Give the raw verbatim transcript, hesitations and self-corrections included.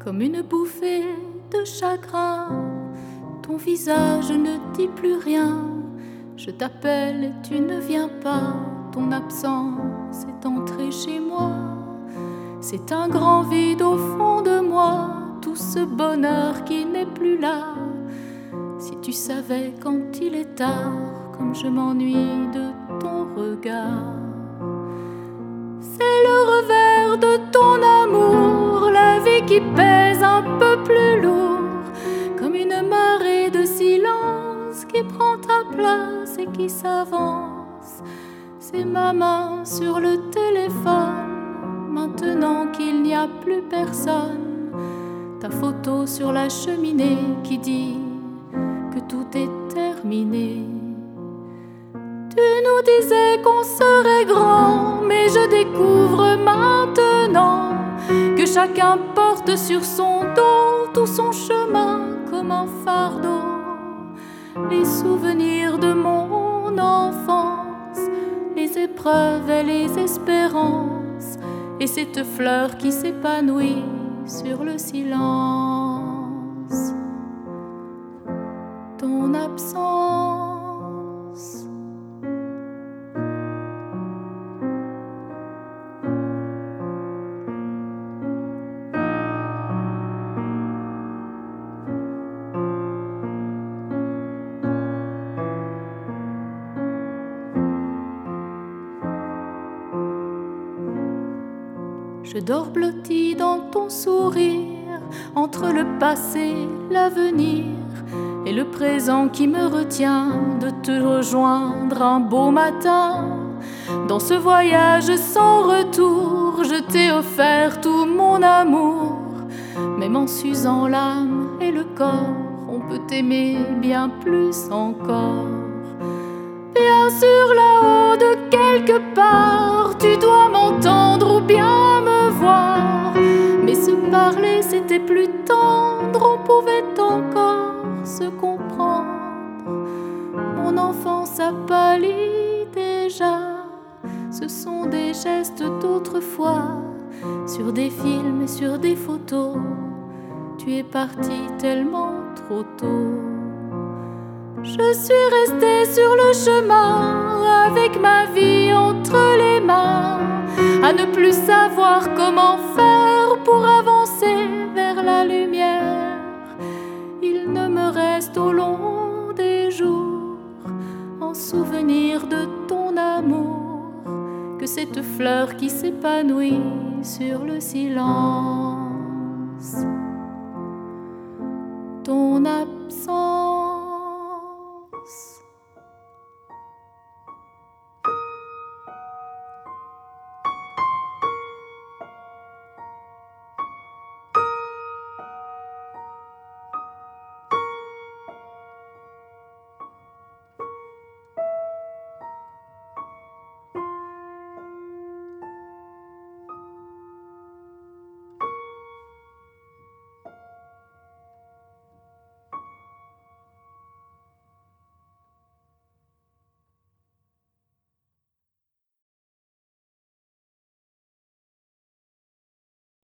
Comme une bouffée de chagrin, ton visage ne dit plus rien. Je t'appelle et tu ne viens pas. Ton absence est entrée chez moi. C'est un grand vide au fond de moi, tout ce bonheur qui n'est plus là. Si tu savais quand il est tard, comme je m'ennuie de ton regard. C'est le revers de ton amour, la vie qui pèse un peu plus lourd, comme une marée de silence qui prend ta place et qui s'avance. C'est ma main sur le téléphone, maintenant qu'il n'y a plus personne. Ta photo sur la cheminée qui dit que tout est terminé. Tu nous disais qu'on serait grand, mais je découvre maintenant que chacun porte sur son dos tout son chemin comme un fardeau. Les souvenirs de mon enfance, les épreuves et les espérances, et cette fleur qui s'épanouit sur le silence. Ton absence. Je dors blotti dans ton sourire, entre le passé, l'avenir et le présent qui me retient de te rejoindre un beau matin. Dans ce voyage sans retour, je t'ai offert tout mon amour. Même en s'usant l'âme et le corps, on peut t'aimer bien plus encore. Bien sûr, là-haut de quelque part, tu dois m'entendre ou bien me voir. Mais se parler, c'était plus tendre, on pouvait encore se comprendre. Mon enfance a pâli déjà, ce sont des gestes d'autrefois. Sur des films et sur des photos, tu es parti tellement trop tôt. Je suis restée sur le chemin, avec ma vie entre les mains, à ne plus savoir comment faire pour avancer vers la lumière. Il ne me reste au long des jours, en souvenir de ton amour, que cette fleur qui s'épanouit sur le silence. Ton absence.